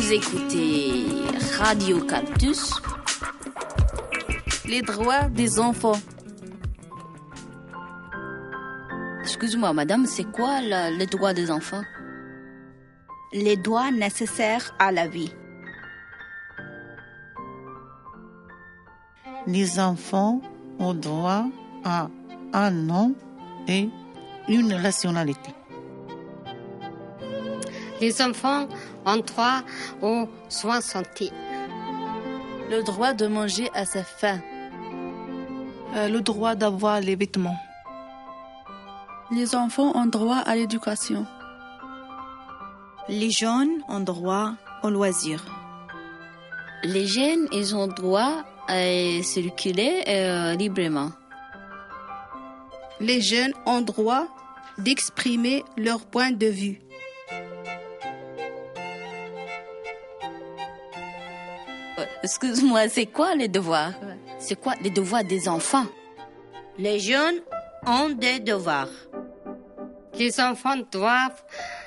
Vous écoutez Radio Cactus, les droits des enfants. Excuse-moi, madame, c'est quoi les droits des enfants? Les droits nécessaires à la vie. Les enfants ont droit à un nom et une nationalité. Les enfants ont droit aux soins santé. Le droit de manger à sa faim. Le droit d'avoir les vêtements. Les enfants ont droit à l'éducation. Les jeunes ont droit aux loisirs. Les jeunes, ils ont droit à circuler librement. Les jeunes ont droit d'exprimer leur point de vue. Excuse-moi, c'est quoi les devoirs? C'est quoi les devoirs des enfants? Les jeunes ont des devoirs. Les enfants doivent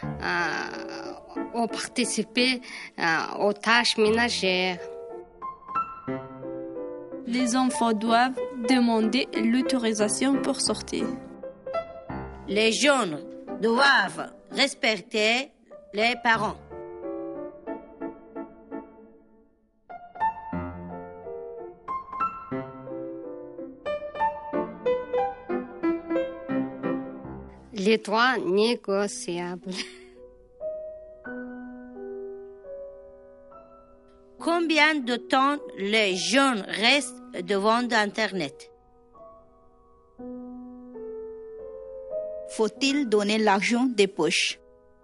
participer aux tâches ménagères. Les enfants doivent demander l'autorisation pour sortir. Les jeunes doivent respecter les parents. Les droits négociables. Combien de temps les jeunes restent devant Internet? Faut-il donner l'argent des poches?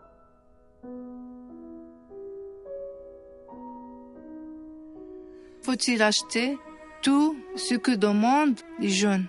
Faut-il acheter tout ce que demandent les jeunes?